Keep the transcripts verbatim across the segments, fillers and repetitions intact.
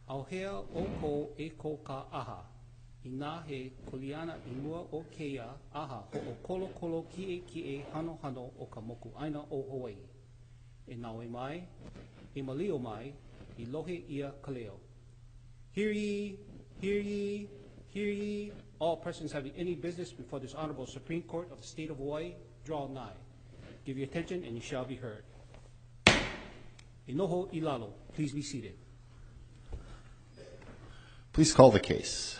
Auhea o ko e ko ka aha. Ina he kuliana I mua o keia aha ho o kolo kolo ki e ki e hano hano o ka moku aina o Hawaii. E nawe mai, e malio mai, I lohe ia ka leo. Hear ye, hear ye, hear ye. All persons having any business before this Honorable Supreme Court of the State of Hawaii, draw nigh. Give your attention and you shall be heard. Inoho Ilalo, please be seated. Please call the case.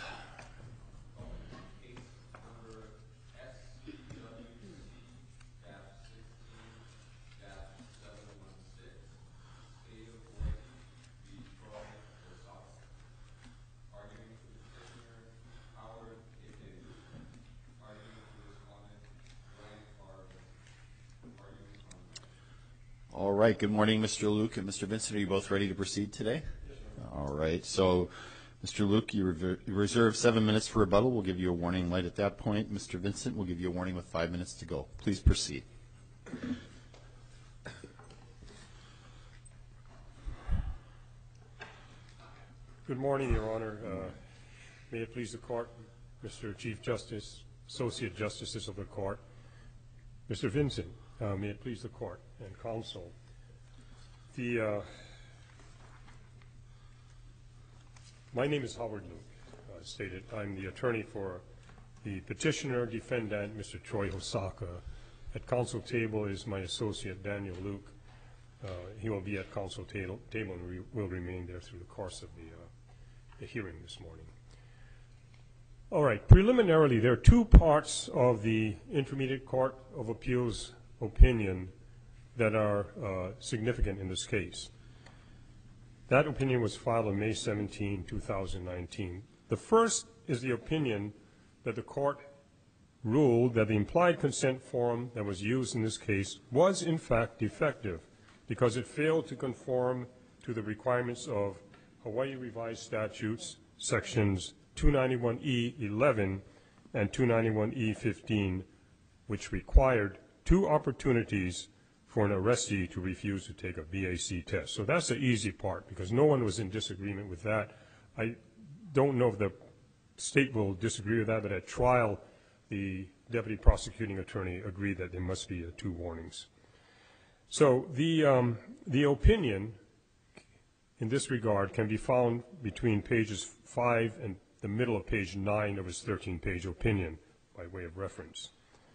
All right. Good morning, Mister Luke and Mister Vincent. Are you both ready to proceed today? Yes, all right. So, Mister Luke, you, rever- you reserve seven minutes for rebuttal. We'll give you a warning light at that point. Mister Vincent, we'll give you a warning with five minutes to go. Please proceed. Good morning, Your Honor. Uh, may it please the Court, Mister Chief Justice, Associate Justices of the Court, Mister Vincent, uh, may it please the Court and Counsel. The, uh, my name is Howard Luke, uh, stated. I'm the attorney for the petitioner defendant, Mister Troy Hosaka. At counsel table is my associate, Daniel Luke. Uh, he will be at counsel table, table and re will remain there through the course of the, uh, the hearing this morning. All right, preliminarily, there are two parts of the Intermediate Court of Appeals opinion that are uh, significant in this case. That opinion was filed on May seventeenth, two thousand nineteen. The first is the opinion that the court ruled that the implied consent form that was used in this case was in fact defective because it failed to conform to the requirements of Hawaii Revised Statutes sections two ninety-one E eleven and two ninety-one E fifteen, which required two opportunities for an arrestee to refuse to take a B A C test. So that's the easy part because no one was in disagreement with that. I don't know if the state will disagree with that, but at trial, the deputy prosecuting attorney agreed that there must be uh, two warnings. So the, um, the opinion in this regard can be found between pages five and the middle of page nine of his thirteen-page opinion by way of reference.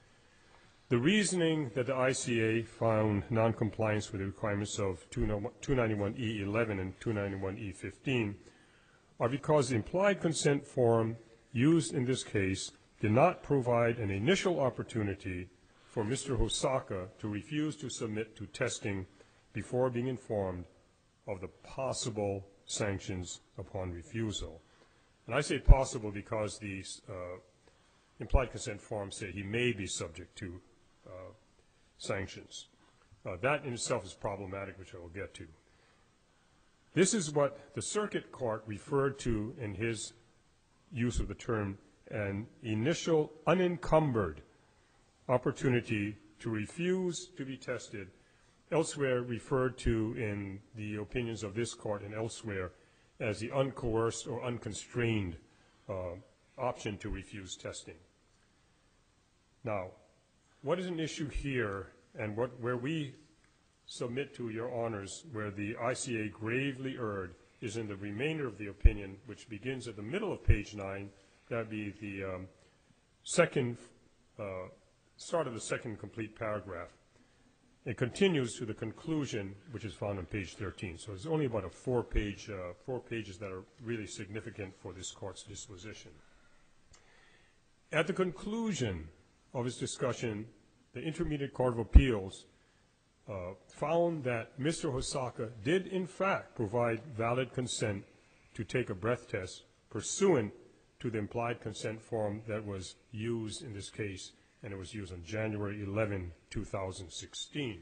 The reasoning that the I C A found noncompliance with the requirements of two ninety-one E eleven and two ninety-one E fifteen are because the implied consent form used in this case did not provide an initial opportunity for Mister Hosaka to refuse to submit to testing before being informed of the possible sanctions upon refusal. And I say possible because the uh, implied consent form said he may be subject to uh, sanctions. Uh, that in itself is problematic, which I will get to. This is what the circuit court referred to in his use of the term an initial unencumbered opportunity to refuse to be tested, elsewhere referred to in the opinions of this court and elsewhere as the uncoerced or unconstrained uh, option to refuse testing. Now, what is an issue here and what, where we submit to your honors where the I C A gravely erred is in the remainder of the opinion, which begins at the middle of page nine. That would be the um, second, uh, start of the second complete paragraph. It continues to the conclusion, which is found on page thirteen. So it's only about a four-page, uh, four pages that are really significant for this court's disposition. At the conclusion of his discussion, the Intermediate Court of Appeals uh, found that Mister Hosaka did in fact provide valid consent to take a breath test pursuant to the implied consent form that was used in this case, and it was used on January eleventh, two thousand sixteen.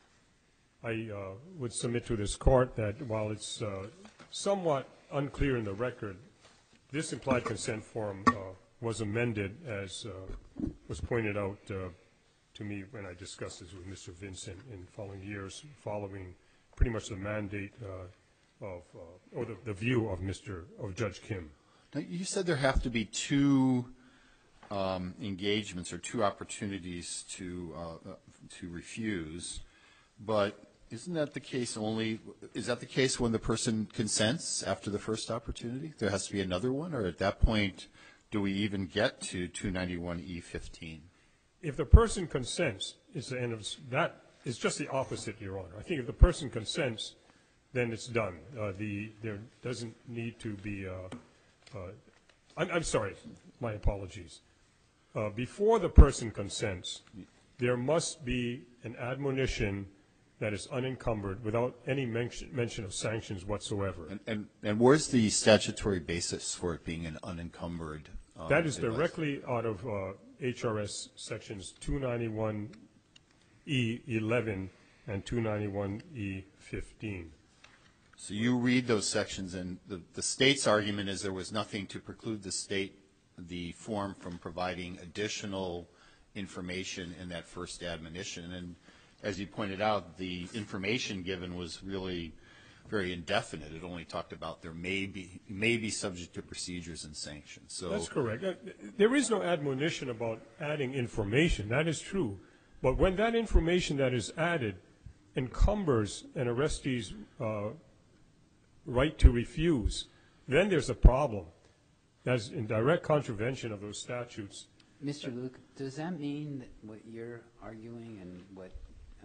I uh, would submit to this court that while it's uh, somewhat unclear in the record, this implied consent form uh, was amended, as uh, was pointed out uh, to me when I discussed this with Mister Vincent in following years, following pretty much the mandate uh, of, uh, or the, the view of Mister of Judge Kim. Now, you said there have to be two um, engagements or two opportunities to uh, uh, to refuse, but isn't that the case only, is that the case when the person consents after the first opportunity? There has to be another one, or at that point, do we even get to two ninety-one E fifteen? If the person consents, it's the end of, that is just the opposite, Your Honor. I think if the person consents, then it's done. Uh, the, there doesn't need to be, uh, uh, I'm, I'm sorry, my apologies. Uh, before the person consents, there must be an admonition that is unencumbered without any mention, mention of sanctions whatsoever. And, and, and where's the statutory basis for it being an unencumbered uh, That is device? directly out of uh, H R S sections two ninety-one E eleven and two ninety-one E fifteen. So you read those sections, and the, the state's argument is there was nothing to preclude the state, the form, from providing additional information in that first admonition. And as you pointed out, the information given was really very indefinite. It only talked about there may be, may be subject to procedures and sanctions. So That's correct. Uh, There is no admonition about adding information. That is true. But when that information that is added encumbers an arrestee's uh, right to refuse, then there's a problem. That's in direct contravention of those statutes. Mister Luke, does that mean that what you're arguing and what uh,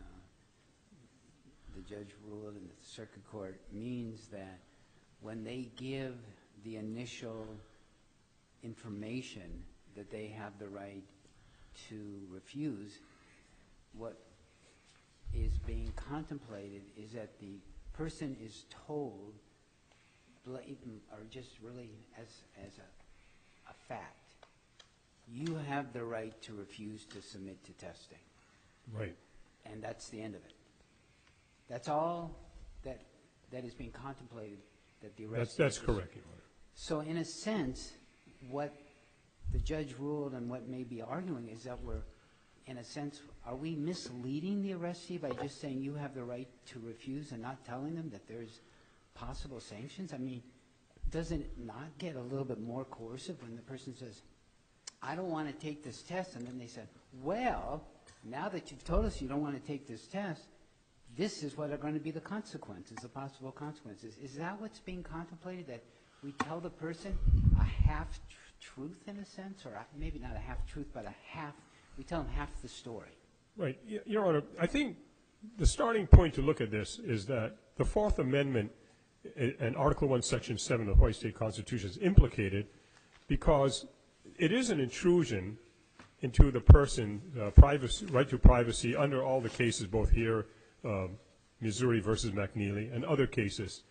the judge ruled in the circuit court means that when they give the initial information that they have the right to refuse, what is being contemplated is that the person is told, blatant, or just really as, as a, a fact, you have the right to refuse to submit to testing. Right. And that's the end of it. That's all that that is being contemplated, that the arrest. That's, that's correct, Your Honor. So in a sense, what the judge ruled and what may be arguing is that we're, in a sense, are we misleading the arrestee by just saying you have the right to refuse and not telling them that there's possible sanctions? I mean, does it not get a little bit more coercive when the person says, I don't want to take this test, and then they said, well, now that you've told us you don't want to take this test, this is what are going to be the consequences, the possible consequences. Is that what's being contemplated, that we tell the person a half-truth in a sense, or maybe not a half-truth, but a half, we tell them half the story? Right. Y- Your Honor, I think the starting point to look at this is that the Fourth Amendment i- and Article one, Section seven of the Hawaii State Constitution is implicated because it is an intrusion into the person, uh, privacy, right to privacy under all the cases, both here, um, Missouri versus McNeely, and other cases,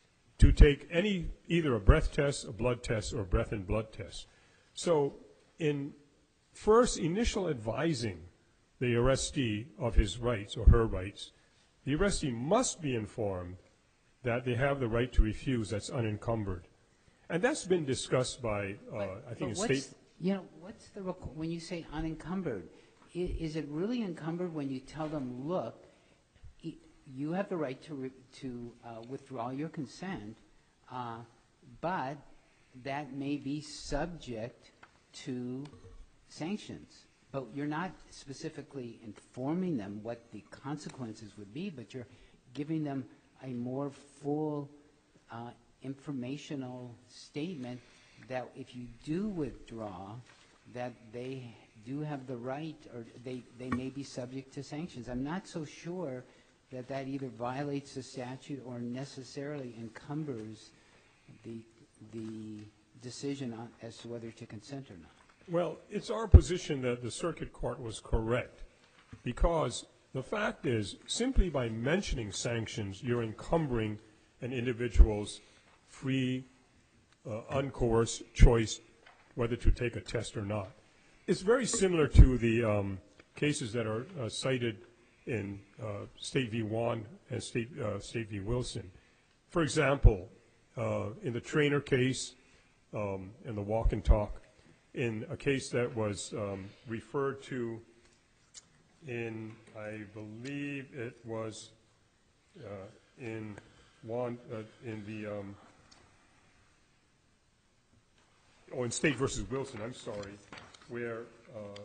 to take any, either a breath test, a blood test, or a breath and blood test. So in first initial advising the arrestee of his rights or her rights, the arrestee must be informed that they have the right to refuse that's unencumbered. And that's been discussed by, uh, I think, in But what's, state. you know, what's the, requ- when you say unencumbered, i- is it really encumbered when you tell them, look, y- you have the right to, re- to uh, withdraw your consent, uh, but that may be subject to sanctions. But you're not specifically informing them what the consequences would be, but you're giving them a more full uh, informational statement that if you do withdraw, that they do have the right, or they, they may be subject to sanctions. I'm not so sure that that either violates the statute or necessarily encumbers the, the decision on, as to whether to consent or not. Well, it's our position that the circuit court was correct, because the fact is, simply by mentioning sanctions, you're encumbering an individual's free, uh, uncoerced choice whether to take a test or not. It's very similar to the um, cases that are uh, cited in uh, State v. Wan and State, uh, State v. Wilson. For example, uh, in the Trainer case, um, in the walk and talk, in a case that was um, referred to in, I believe it was uh, in Juan, uh, in the, um, oh, in State versus Wilson, I'm sorry, where uh,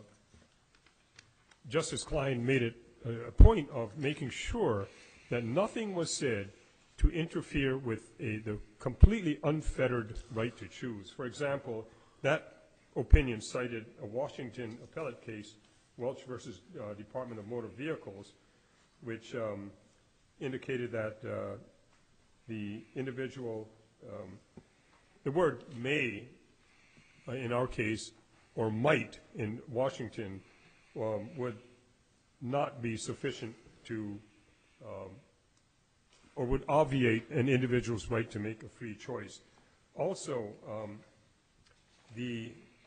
Justice Klein made it a, a point of making sure that nothing was said to interfere with a, the completely unfettered right to choose. For example, that opinion cited a Washington appellate case, Welch versus uh, Department of Motor Vehicles, which um, indicated that uh, the individual, um, the word may uh, in our case, or might in Washington, um, would not be sufficient to, um, or would obviate an individual's right to make a free choice. Also, um, the,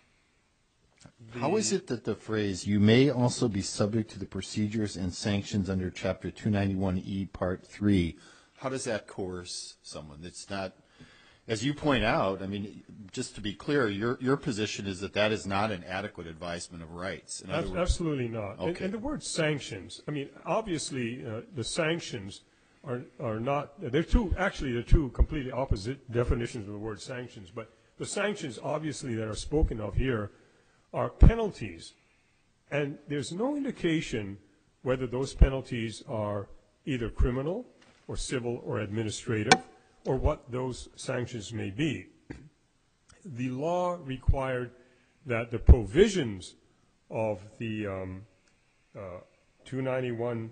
the How is it that the phrase, "you may also be subject to the procedures and sanctions under Chapter two ninety-one E, Part three," how does that coerce someone? It's not, as you point out, I mean, just to be clear, your your position is that that is not an adequate advisement of rights. In other words, absolutely not. Okay. And, and the word sanctions, I mean, obviously uh, the sanctions are are not, they're two, actually they're two completely opposite definitions of the word sanctions, but the sanctions obviously that are spoken of here are penalties, and there's no indication whether those penalties are either criminal or civil or administrative, or what those sanctions may be. The law required that the provisions of the um, uh, two ninety-one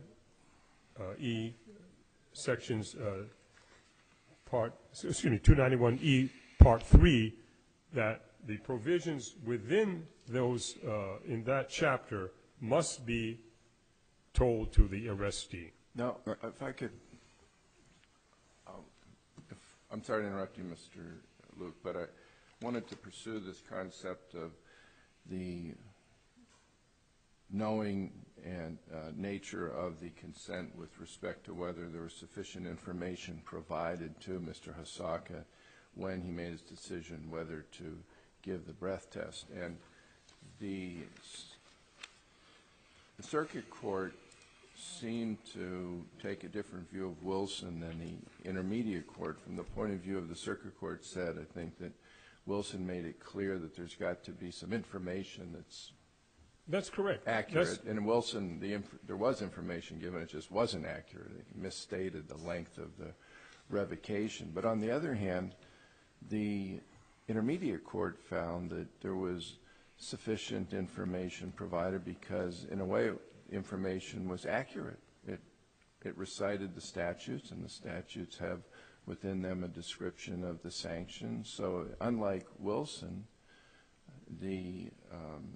E sections, uh, part, excuse me, two ninety-one E Part three, that the provisions within those, uh, in that chapter, must be told to the arrestee. Now, if I could, um, if, I'm sorry to interrupt you, Mister Luke, but I wanted to pursue this concept of the knowing and uh, nature of the consent with respect to whether there was sufficient information provided to Mister Hosaka when he made his decision whether to give the breath test. And the, the circuit court seemed to take a different view of Wilson than the intermediate court. From the point of view of the circuit court said, I think that Wilson made it clear that there's got to be some information that's That's correct. accurate. That's, and in Wilson, the inf there was information given, it just wasn't accurate. It misstated the length of the revocation. But on the other hand, the intermediate court found that there was sufficient information provided because, in a way, information was accurate. It, it recited the statutes, and the statutes have within them a description of the sanctions. So unlike Wilson, the um,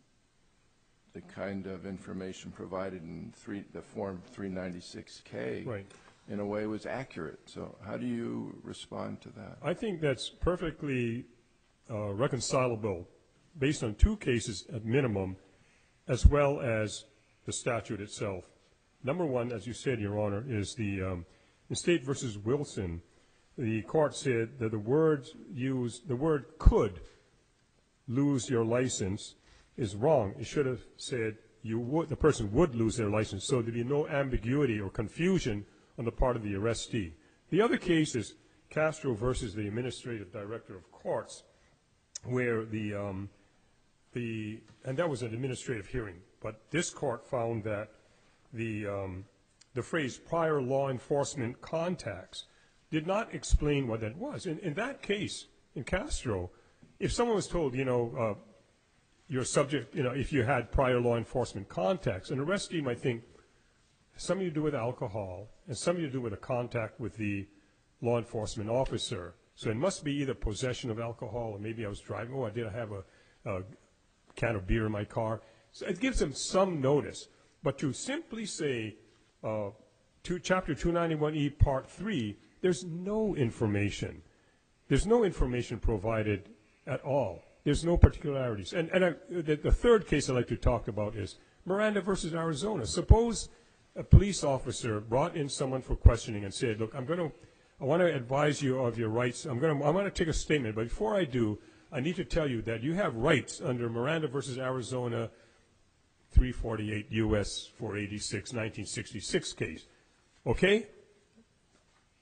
the kind of information provided in three, the form three ninety-six K, right. in a way, was accurate. So how do you respond to that? I think that's perfectly uh, reconcilable based on two cases at minimum, as well as the statute itself. Number one, as you said, Your Honor, is the um, in State versus Wilson, the court said that the words used, the word could lose your license is wrong. It should have said you would, the person would lose their license, so there'd be no ambiguity or confusion on the part of the arrestee. The other case is Castro versus the Administrative Director of Courts, where the, um, the and that was an administrative hearing, but this court found that the, um, the phrase prior law enforcement contacts did not explain what that was. In, in that case, in Castro, if someone was told, you know, uh, you're subject, you know, if you had prior law enforcement contacts, an arrestee might think, some of you do with alcohol, and some of you do with a contact with the law enforcement officer. So it must be either possession of alcohol, or maybe I was driving, oh, I did have a, a can of beer in my car. So it gives them some notice. But to simply say, uh, to Chapter two ninety-one E, Part three, there's no information. There's no information provided at all. There's no particularities. And, and I, the, the third case I'd like to talk about is Miranda versus Arizona. Suppose a police officer brought in someone for questioning and said, look, I'm going to, I want to advise you of your rights. I'm going to, I want to take a statement, but before I do, I need to tell you that you have rights under Miranda versus Arizona three forty-eight U S four eighty-six, nineteen sixty-six case. Okay?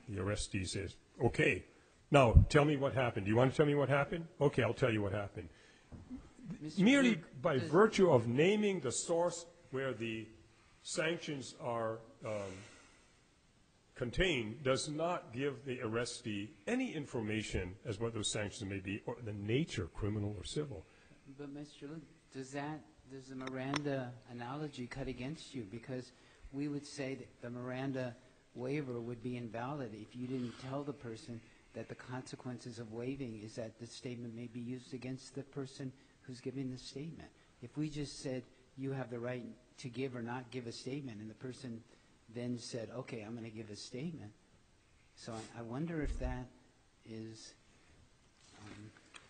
The arrestee says, okay, now tell me what happened. Do you want to tell me what happened? Okay, I'll tell you what happened. Mister Merely Luke, by does- virtue of naming the source where the sanctions are um, contained does not give the arrestee any information as what those sanctions may be or the nature, criminal or civil. But Mister Luke, does that, does the Miranda analogy cut against you? Because we would say that the Miranda waiver would be invalid if you didn't tell the person that the consequences of waiving is that the statement may be used against the person who's giving the statement. If we just said you have the right to give or not give a statement, and the person then said, okay, I'm going to give a statement. So I, I wonder if that is, um,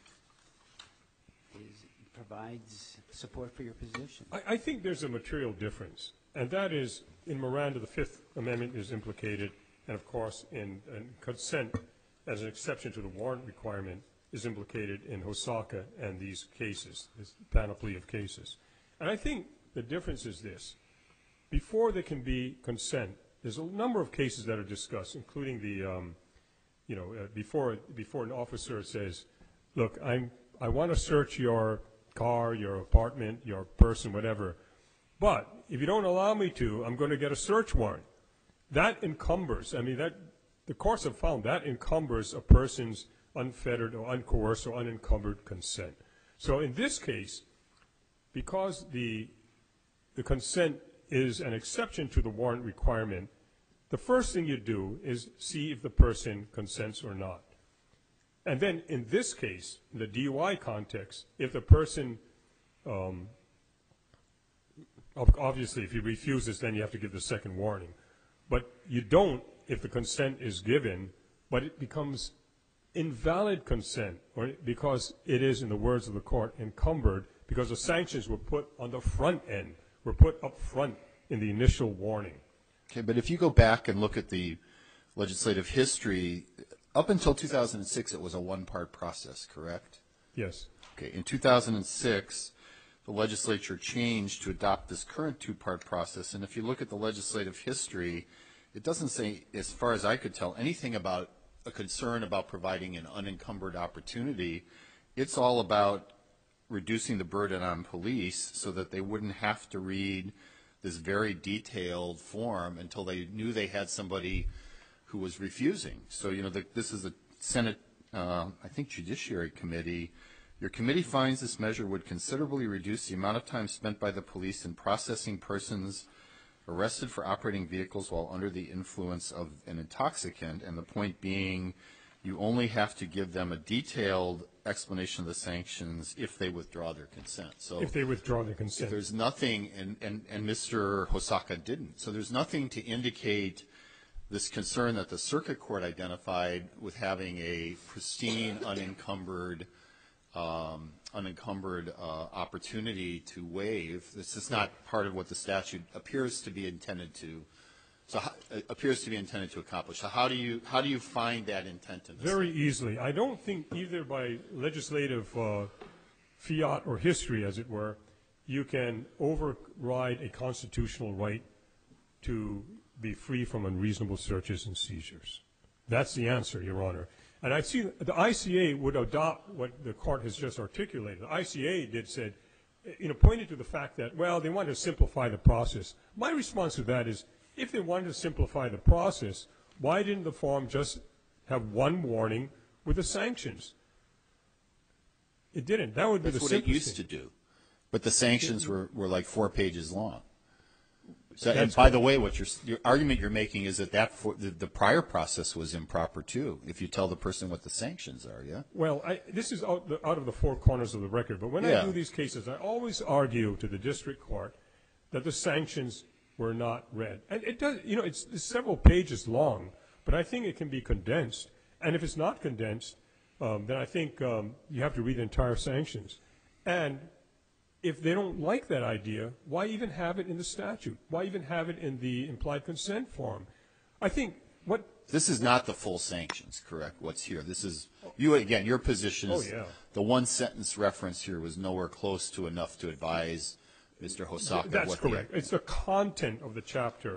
is provides support for your position. I, I think there's a material difference, and that is in Miranda, the Fifth Amendment is implicated, and of course in, in consent as an exception to the warrant requirement is implicated in Hosaka and these cases, this panoply of cases. And I think the difference is this. Before there can be consent, there's a number of cases that are discussed, including the, um, you know, uh, before, before an officer says, look, I'm, I want to search your car, your apartment, your person, whatever, but if you don't allow me to, I'm going to get a search warrant. That encumbers, I mean, that, the courts have found that encumbers a person's unfettered or uncoerced or unencumbered consent. So in this case, because the, the consent is an exception to the warrant requirement, the first thing you do is see if the person consents or not. And then in this case, in the D U I context, if the person, um, obviously if he refuses, then you have to give the second warning. But you don't if the consent is given, but it becomes invalid consent, or because it is, in the words of the court, encumbered, because the sanctions were put on the front end, were put up front in the initial warning. Okay, but if you go back and look at the legislative history, up until two thousand six, it was a one-part process, correct? Yes. Okay, in two thousand six, the legislature changed to adopt this current two-part process, and if you look at the legislative history, it doesn't say, as far as I could tell, anything about a concern about providing an unencumbered opportunity. It's all about reducing the burden on police so that they wouldn't have to read this very detailed form until they knew they had somebody who was refusing. So, you know, the, this is a Senate, uh, I think, Judiciary Committee. Your committee finds this measure would considerably reduce the amount of time spent by the police in processing persons arrested for operating vehicles while under the influence of an intoxicant, and the point being you only have to give them a detailed explanation of the sanctions if they withdraw their consent. So If they withdraw their consent. there's nothing, and, and, and Mister Hosaka didn't, so there's nothing to indicate this concern that the circuit court identified with having a pristine, unencumbered, um, unencumbered uh, opportunity to waive. This is not part of what the statute appears to be intended to. So how, it appears to be intended to accomplish. So how do you how do you find that intent in the Very statute? easily. I don't think either by legislative uh, fiat or history, as it were, you can override a constitutional right to be free from unreasonable searches and seizures. That's the answer, Your Honor. And I see the I C A would adopt what the court has just articulated. The I C A did said, you know, pointed to the fact that, well, they wanted to simplify the process. My response to that is, if they wanted to simplify the process, why didn't the form just have one warning with the sanctions? It didn't. That would be That's the what it simplest used to thing. do. But the sanctions were, were like four pages long. So, and That's by the way, what your your argument you're making is that, that for, the, the prior process was improper too, if you tell the person what the sanctions are, yeah? Well, I, this is out, the, out of the four corners of the record, but when Yeah. I do these cases, I always argue to the district court that the sanctions were not read. And it does, you know, it's, it's several pages long, but I think it can be condensed. And if it's not condensed, um, then I think um, you have to read the entire sanctions. And if they don't like that idea, why even have it in the statute? Why even have it in the implied consent form? I think what This is not the full sanctions, correct, what's here. This is, you, again, your position is Oh, yeah. the one sentence reference here was nowhere close to enough to advise Mister Hosaka That's what correct. the, It's the content of the chapter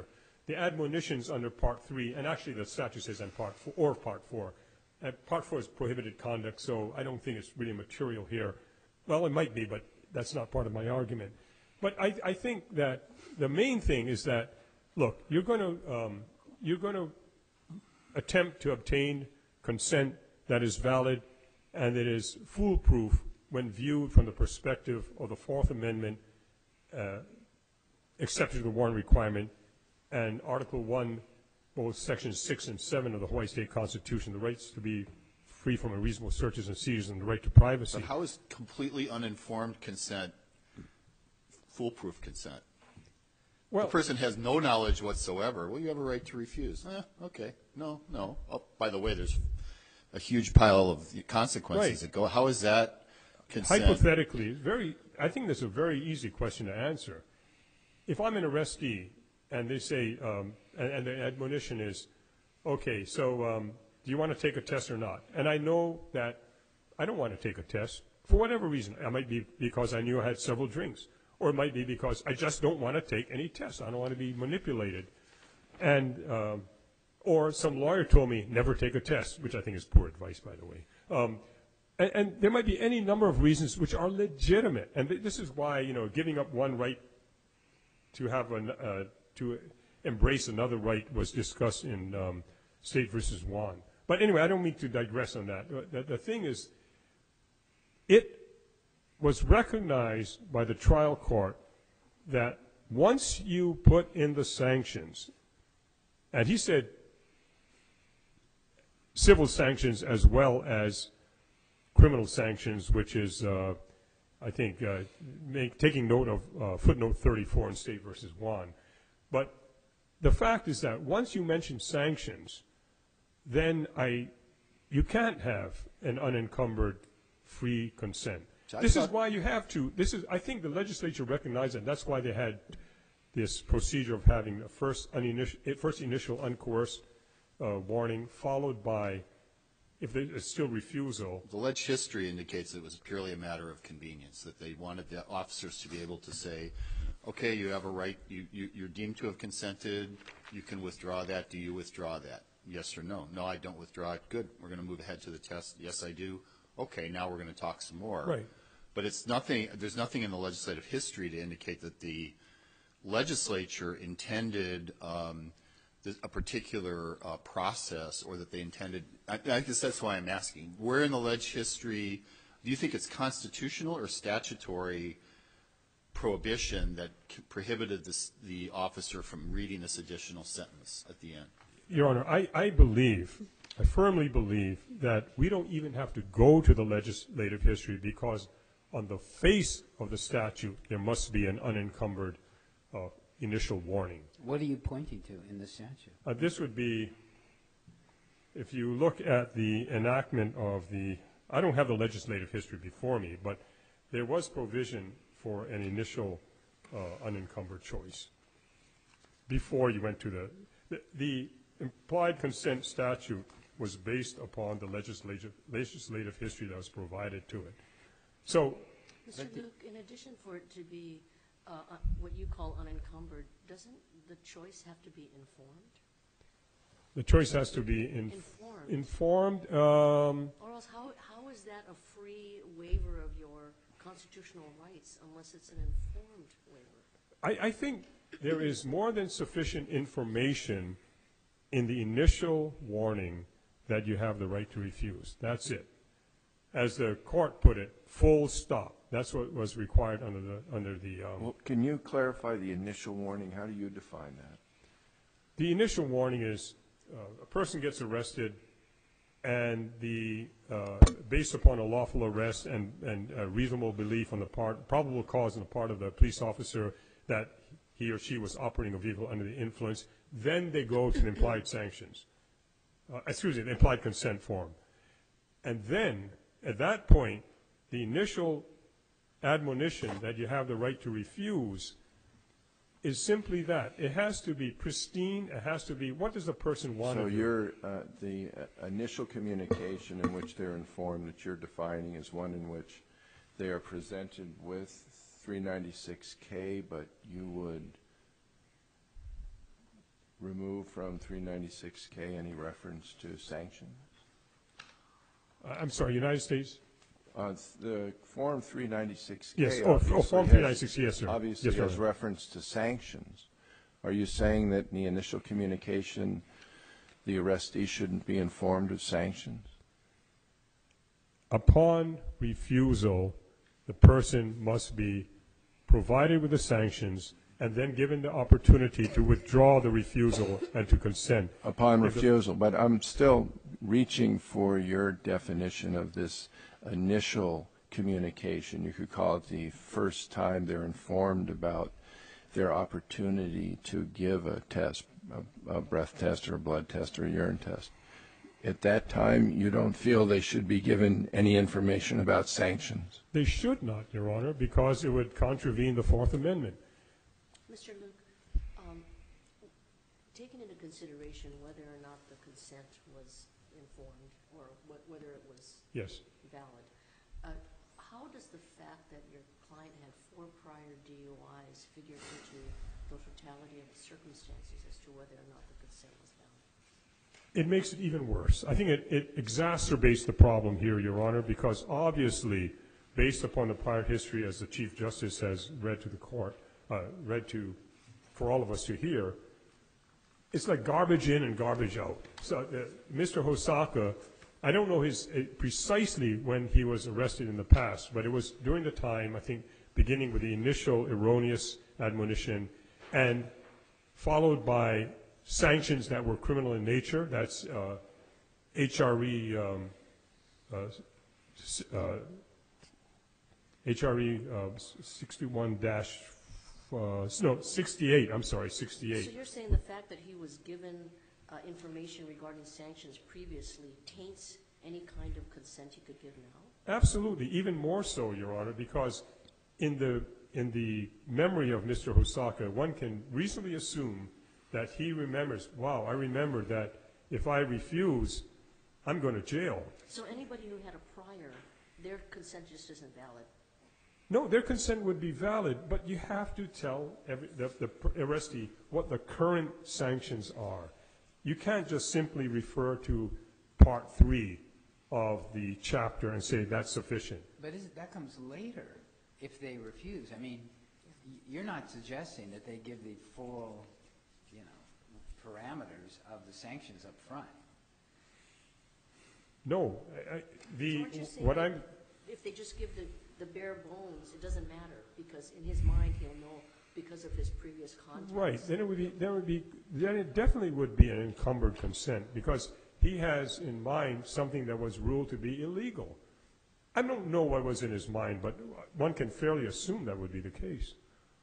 the admonitions under Part three, and actually the statute says in Part four, or Part four. Uh, Part four is prohibited conduct, so I don't think it's really material here. Well, it might be, but that's not part of my argument. But I, I think that the main thing is that, look, you're going to um, you're going to attempt to obtain consent that is valid and that is foolproof when viewed from the perspective of the Fourth Amendment, uh, exception to the warrant requirement, and Article one, both Sections six and seven of the Hawaii State Constitution, the rights to be free from unreasonable searches and seizures and the right to privacy. But how is completely uninformed consent foolproof consent? Well, the person has no knowledge whatsoever. Well, you have a right to refuse. Eh, okay. No, no. Oh, by the way, there's a huge pile of consequences Right. that go. How is that consent? hypothetically, very, I think that's a very easy question to answer. If I'm an arrestee and they say, um, and, and the admonition is, okay, so um, do you want to take a test or not? And I know that I don't want to take a test for whatever reason. It might be because I knew I had several drinks, or it might be because I just don't want to take any tests. I don't want to be manipulated. And, um, or some lawyer told me, never take a test, which I think is poor advice, by the way. Um, and, and there might be any number of reasons which are legitimate. And th- this is why, you know, giving up one right to have an, uh, to embrace another right was discussed in um, State versus Juan. But anyway, I don't mean to digress on that. The, the thing is, it was recognized by the trial court that once you put in the sanctions, and he said civil sanctions as well as criminal sanctions, which is, uh, I think, uh, make, taking note of uh, footnote thirty-four in State versus Juan. But the fact is that once you mention sanctions, then I, you can't have an unencumbered free consent. So I This is thought- why you have to, this is, I think the legislature recognized that. That's why they had this procedure of having a first, uniniti- first initial uncoerced uh, warning, followed by, if there's still refusal. The alleged history indicates it was purely a matter of convenience, that they wanted the officers to be able to say, okay, you have a right, you, you, you're deemed to have consented, you can withdraw that, do you withdraw that? Yes or no? No, I don't withdraw it. Good, we're going to move ahead to the test. Yes, I do. Okay, now we're going to talk some more. Right. But it's nothing, there's nothing in the legislative history to indicate that the legislature intended um, th- a particular uh, process, or that they intended, I, I guess that's why I'm asking, where in the leg history, do you think it's constitutional or statutory prohibition that c- prohibited this, the officer from reading this additional sentence at the end? Your Honor, I, I believe, I firmly believe that we don't even have to go to the legislative history, because on the face of the statute, there must be an unencumbered uh, initial warning. What are you pointing to in the statute? Uh, this would be, if you look at the enactment of the, I don't have the legislative history before me, but there was provision for an initial uh, unencumbered choice before you went to the, the, the implied consent statute was based upon the legislative, legislative history that was provided to it. So, Mister Luke, in addition for it to be uh, uh, what you call unencumbered, doesn't the choice have to be informed? the choice has to be in, Informed. informed. Um, Or else how, how is that a free waiver of your constitutional rights unless it's an informed waiver? I, I think there is more than sufficient information in the initial warning that you have the right to refuse. That's it. As the court put it, full stop. That's what was required under the, under the, um, Well, can you clarify the initial warning? How do you define that? the initial warning is uh, a person gets arrested, and the, uh, based upon a lawful arrest and, and a reasonable belief on the part, probable cause on the part of the police officer that he or she was operating a vehicle under the influence, then they go to the implied sanctions. Uh, excuse me, the implied consent form. And then, at that point, the initial admonition that you have the right to refuse is simply that. It has to be pristine. It has to be, what does the person want So to do? your, uh, the uh, initial communication in which they're informed that you're defining is one in which they are presented with three ninety-six K, but you would remove from three ninety-six K any reference to sanctions? Uh, I'm sorry, United States? Uh, it's the Form three ninety-six K. Yes, oh, oh, Form has- three ninety-six, yes, sir. Obviously Yes, Your has Honor. reference to sanctions. Are you saying that in the initial communication, the arrestee shouldn't be informed of sanctions? Upon refusal, the person must be provided with the sanctions and then given the opportunity to withdraw the refusal and to consent. Upon If the- refusal, but I'm still reaching for your definition of this initial communication. You could call it the first time they're informed about their opportunity to give a test, a, a breath test or a blood test or a urine test. At that time, you don't feel they should be given any information about sanctions? They should not, Your Honor, because it would contravene the Fourth Amendment. Mister Luke, um, taking into consideration whether or not the consent was informed or wh- whether it was Yes. valid, uh, how does the fact that your client had four prior D U Is figure into the totality of the circumstances as to whether or not the consent was valid? It makes it even worse. I think it, it exacerbates the problem here, Your Honor, because obviously, based upon the prior history, as the Chief Justice has read to the court, uh, read to, for all of us to hear, it's like garbage in and garbage out. So uh, Mister Hosaka, I don't know his uh, precisely when he was arrested in the past, but it was during the time, I think, beginning with the initial erroneous admonition and followed by sanctions that were criminal in nature. That's uh, H R E um, uh, uh, H R E uh, sixty-one dash uh, no sixty-eight. I'm sorry, sixty-eight. So you're saying the fact that he was given uh, information regarding sanctions previously taints any kind of consent he could give now? Absolutely, even more so, Your Honor, because in the in the memory of Mister Hosaka, one can reasonably assume that he remembers, wow, I remember that if I refuse, I'm going to jail. So anybody who had a prior, their consent just isn't valid? No, their consent would be valid, but you have to tell every, the, the arrestee what the current sanctions are. You can't just simply refer to Part three of the chapter and say that's sufficient. But is, that comes later if they refuse. I mean, y- you're not suggesting that they give the full, you know, parameters of the sanctions up front. No, I, I, the So aren't you saying what that I'm if they just give the, the bare bones, it doesn't matter, because in his mind he'll know because of his previous contacts? right. Then it would be then it would be then it definitely would be an encumbered consent because he has in mind something that was ruled to be illegal. I don't know what was in his mind, but one can fairly assume that would be the case.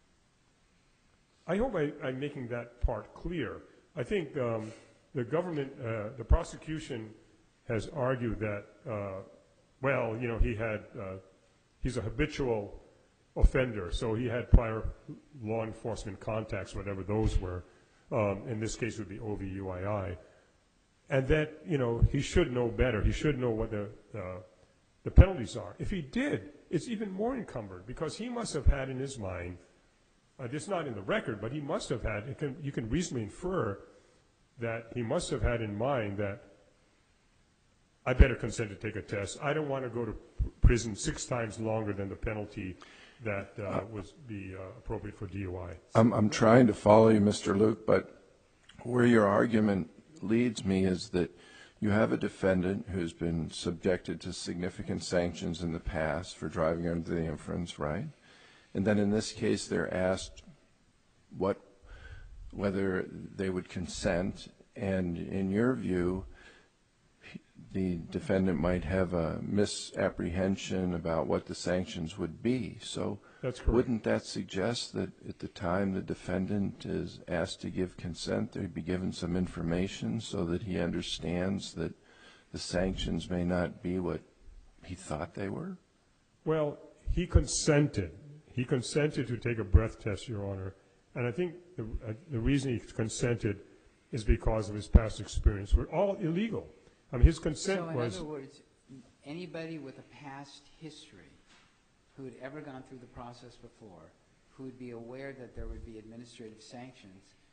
I hope I, I'm making that part clear. I think um, the government, uh, the prosecution has argued that, uh, well, you know, he had, uh, he's a habitual offender, so he had prior law enforcement contacts, whatever those were. Um, in this case, it would be O V U I I. And that, you know, he should know better. He should know what the, uh, the penalties are. If he did, it's even more encumbered because he must have had in his mind, uh, it's not in the record, but he must have had, it can, you can reasonably infer that he must have had in mind that I better consent to take a test. I don't want to go to prison six times longer than the penalty that uh, would be uh, appropriate for D U I. I'm, I'm trying to follow you, Mister Luke, but where your argument leads me is that you have a defendant who's been subjected to significant sanctions in the past for driving under the influence, right? And then in this case, they're asked what, whether they would consent, and in your view, the defendant might have a misapprehension about what the sanctions would be. So That's correct. wouldn't that suggest that at the time the defendant is asked to give consent, they'd be given some information so that he understands that the sanctions may not be what he thought they were? Well, he consented. He consented to take a breath test, Your Honor. And I think the, uh, the reason he consented is because of his past experience. We're all illegal. I mean, his consent So in was... other words, anybody with a past history who had ever gone through the process before, who would be aware that there would be administrative sanctions,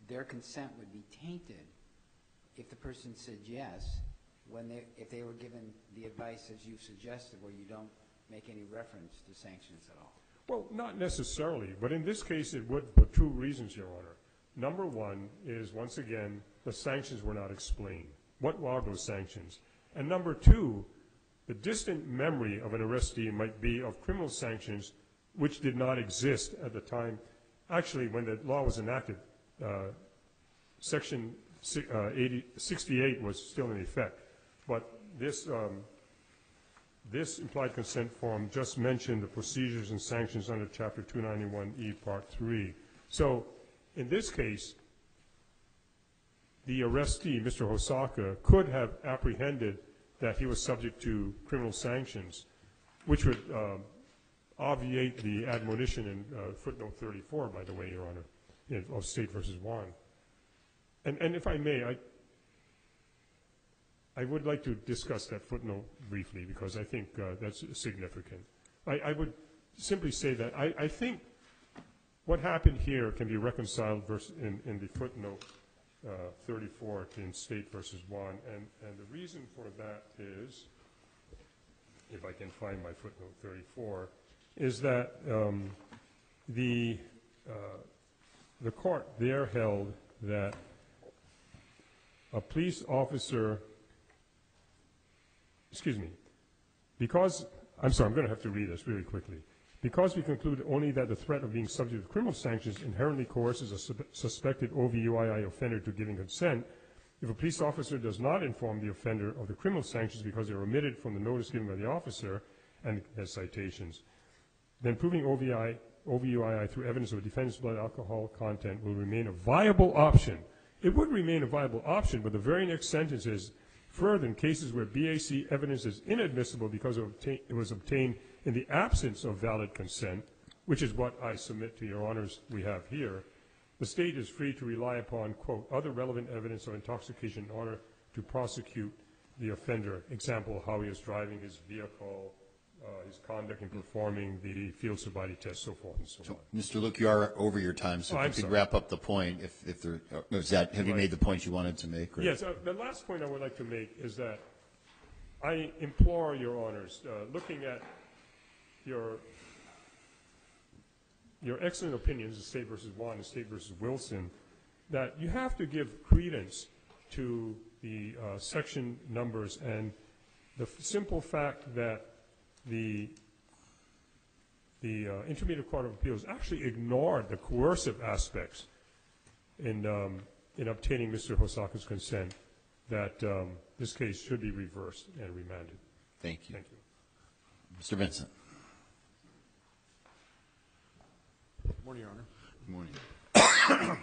their consent would be tainted if the person said yes, when they, if they were given the advice as you suggested, where you don't make any reference to sanctions at all. Well, not necessarily, but in this case it would for two reasons, Your Honor. Number one is, once again, the sanctions were not explained. What are those sanctions? And number two, the distant memory of an arrestee might be of criminal sanctions which did not exist at the time. Actually, when the law was enacted, uh, Section uh, eighty, sixty-eight was still in effect. But this, um, this implied consent form just mentioned the procedures and sanctions under Chapter two ninety-one E, Part three. So in this case, the arrestee, Mister Hosaka, could have apprehended that he was subject to criminal sanctions, which would um, obviate the admonition in uh, footnote thirty-four, by the way, Your Honor, in, of State versus Juan. And, and if I may, I, I would like to discuss that footnote briefly because I think uh, that's significant. I, I would simply say that I, I think what happened here can be reconciled versus in, in the footnote uh, thirty-four in State versus Juan, and, and the reason for that is, if I can find my footnote thirty-four, is that um, the uh, the court there held that a police officer, excuse me, because, I'm sorry, I'm going to have to read this really quickly. Because we conclude only that the threat of being subject to criminal sanctions inherently coerces a su suspected O V U I I offender to giving consent, if a police officer does not inform the offender of the criminal sanctions because they are omitted from the notice given by the officer and has citations, then proving O V U I I through evidence of a defendant's blood alcohol content will remain a viable option. It would remain a viable option, but the very next sentence is, further, in cases where B A C evidence is inadmissible because it was obtained in the absence of valid consent, which is what I submit to Your Honors we have here, the State is free to rely upon, quote, other relevant evidence of intoxication in order to prosecute the offender. Example, how he is driving his vehicle, uh, his conduct in performing the field sobriety test, so forth and so, So, on. Mister Luke, you are over your time, so Oh, if I'm you could sorry. wrap up the point, if, if there, uh, is that, have you Right. made the point you wanted to make? Or? Yes, uh, the last point I would like to make is that I implore Your Honors, uh, looking at your your excellent opinions of State versus Juan and State versus Wilson, that you have to give credence to the uh, section numbers and the f simple fact that the the uh, Intermediate Court of Appeals actually ignored the coercive aspects in um, in obtaining Mister Hosaka's consent, that um, this case should be reversed and remanded. Thank you. Thank you. Mister Vincent. Good morning, Your Honor. Good morning.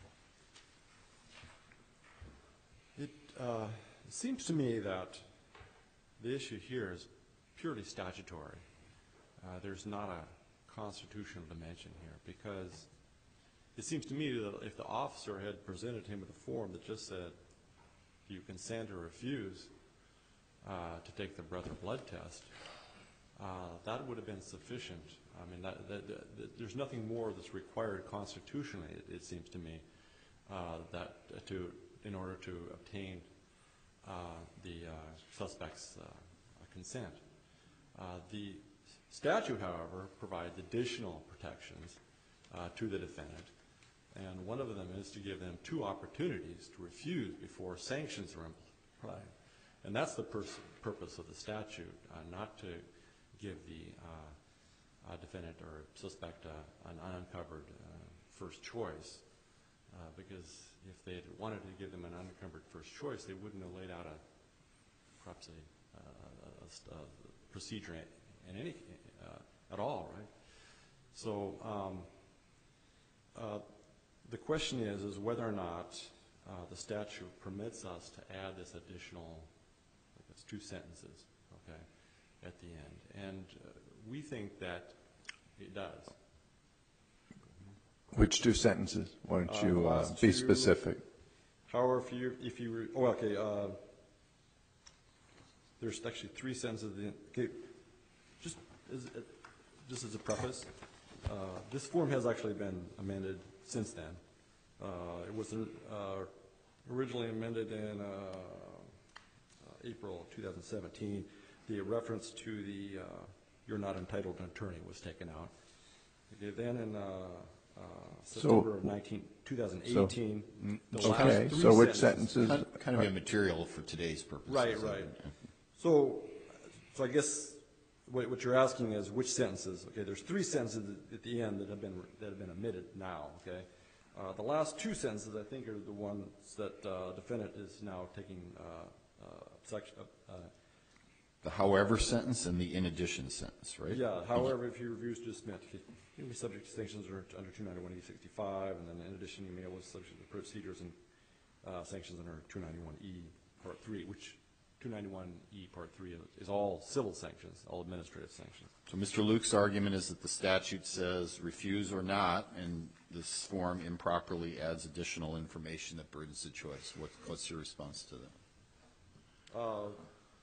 It uh, seems to me that the issue here is purely statutory. Uh, there's not a constitutional dimension here, because it seems to me that if the officer had presented him with a form that just said, do you consent or refuse uh, to take the breath or blood test, uh, that would have been sufficient. I mean, that, that, that, that there's nothing more that's required constitutionally, it, it seems to me, uh, that uh, to in order to obtain uh, the uh, suspect's uh, consent. Uh, the statute, however, provides additional protections uh, to the defendant, and one of them is to give them two opportunities to refuse before sanctions are applied. And that's the pers purpose of the statute, uh, not to give the uh, uh, defendant or suspect uh, an uncovered uh, first choice, uh, because if they had wanted to give them an unencumbered first choice, they wouldn't have laid out a perhaps a, uh, a, a, a procedure in any uh, at all, right? So um, uh, the question is, is whether or not uh, the statute permits us to add this additional, I guess, two sentences, okay, at the end, and uh, we think that it does. Which two sentences? Why don't Uh, you the uh, last be two- specific? However, if you, if you, re- oh, okay, uh, there's actually three sentences. In, okay, just as, uh, just as a preface, uh, this form has actually been amended since then, Uh, It was uh, originally amended in uh, uh, April two thousand seventeen. The reference to the uh, "you're not entitled to an attorney" was taken out. Okay, then in uh, uh, September of nineteen, twenty eighteen, the last Okay, three so which sentences. sentences? Kind kind of immaterial for today's purposes. Right, right. So, so I guess what, what you're asking is which sentences? Okay, there's three sentences at the end that have been that have been omitted now. Okay, uh, the last two sentences I think are the ones that uh, defendant is now taking uh, uh, section. Uh, The however sentence and the in addition sentence, right? Yeah. However, if you refuse to submit, you can be subject to sanctions under, under two ninety-one E sixty-five, and then in addition, you may also subject to procedures and uh, sanctions under two ninety-one E Part Three, which two ninety-one E Part Three is all civil sanctions, all administrative sanctions. So Mister Luke's argument is that the statute says refuse or not, and this form improperly adds additional information that burdens the choice. What, what's your response to that? Uh,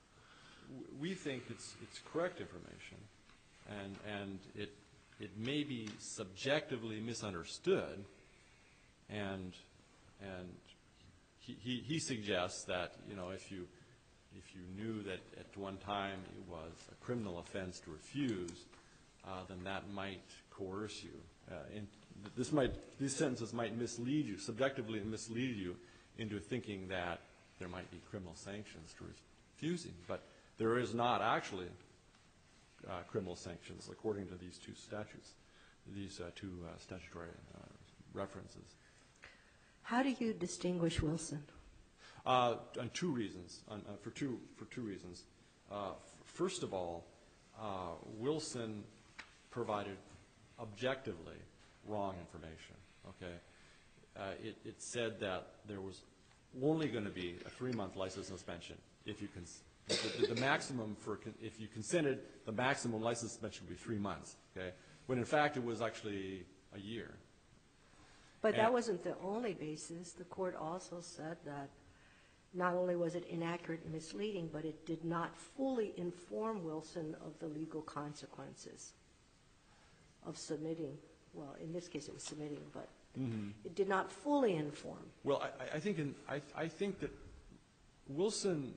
we think it's it's correct information, and and it it may be subjectively misunderstood, and and he, he he suggests that, you know, if you if you knew that at one time it was a criminal offense to refuse, uh, then that might coerce you. Uh, and this might these sentences might mislead you, subjectively mislead you into thinking that there might be criminal sanctions to refusing, but there is not actually uh, criminal sanctions according to these two statutes, these uh, two uh, statutory uh, references. How do you distinguish Wilson? Uh, on two reasons, on, uh, for two for two reasons. Uh, f- first of all, uh, Wilson provided objectively wrong information. Okay, uh, it, it said that there was only going to be a three-month license suspension if you can. The, the maximum for, if you consented, the maximum license suspension would be three months, okay? When in fact it was actually a year. But And- that wasn't the only basis. The court also said that not only was it inaccurate and misleading, but it did not fully inform Wilson of the legal consequences of submitting. Well, in this case it was submitting, but mm-hmm. It did not fully inform. Well, I, I think in, I, I think that Wilson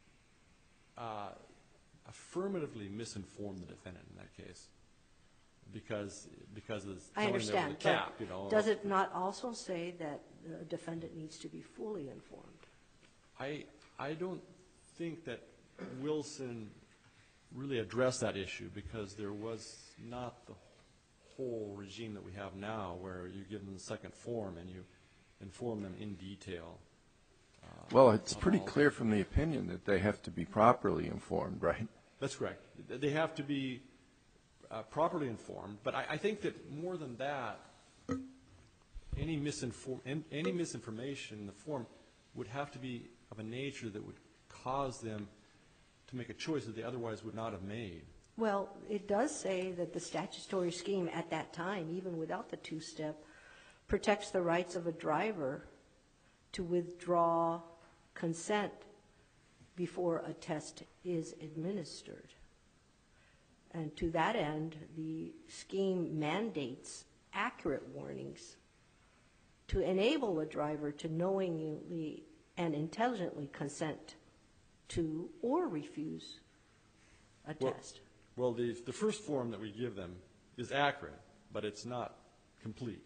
Uh, affirmatively misinformed the defendant in that case, because because of I understand, the cap, you know. but does it not also say that the defendant needs to be fully informed? I I don't think that Wilson really addressed that issue, because there was not the whole regime that we have now, where you give them the second form and you inform them in detail. Uh, Well, it's pretty all- clear from the opinion that they have to be properly informed, right? That's correct. They have to be uh, properly informed. But I, I think that more than that, any, misinform any misinformation in the form would have to be of a nature that would cause them to make a choice that they otherwise would not have made. Well, it does say that the statutory scheme at that time, even without the two-step, protects the rights of a driver to withdraw consent before a test is administered. And to that end, the scheme mandates accurate warnings to enable a driver to knowingly and intelligently consent to or refuse a Well- test. Well, the, the first form that we give them is accurate, but it's not complete.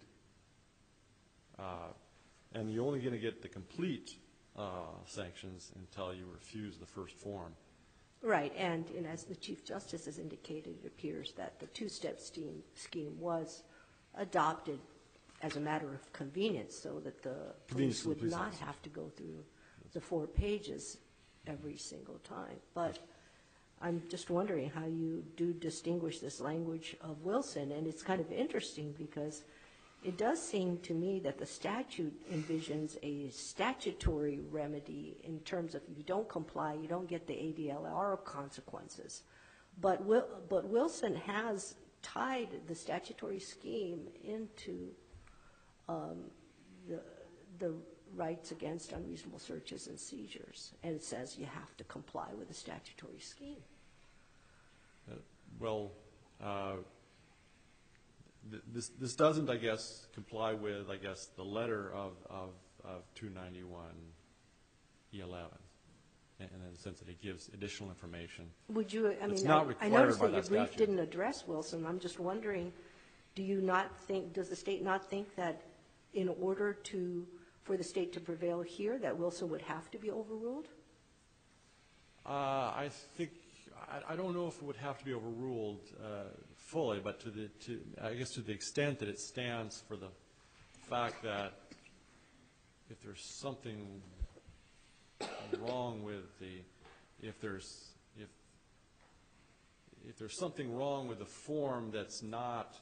Uh, and you're only going to get the complete uh, sanctions until you refuse the first form. Right, and, and as the Chief Justice has indicated, it appears that the two-step scheme, scheme was adopted as a matter of convenience, so that the Convenience police to the would police not officer. have to go through the four pages every single time. But I'm just wondering how you do distinguish this language of Wilson, and it's kind of interesting because it does seem to me that the statute envisions a statutory remedy in terms of if you don't comply, you don't get the A D L R consequences. But, Wil but Wilson has tied the statutory scheme into um, the, the rights against unreasonable searches and seizures, and it says you have to comply with the statutory scheme. Uh, well, uh, th- this, this doesn't, I guess, comply with, I guess, the letter of, of, of two ninety-one E eleven, in, in the sense that it gives additional information. Would you, I It's mean, not I- I required noticed by that your that brief statute. didn't address Wilson. I'm just wondering, do you not think, does the state not think that in order to, for the state to prevail here, that Wilson would have to be overruled? Uh, I think, I, I don't know if it would have to be overruled uh, fully, but to the, to, I guess to the extent that it stands for the fact that if there's something wrong with the, if there's, if, if there's something wrong with the form that's not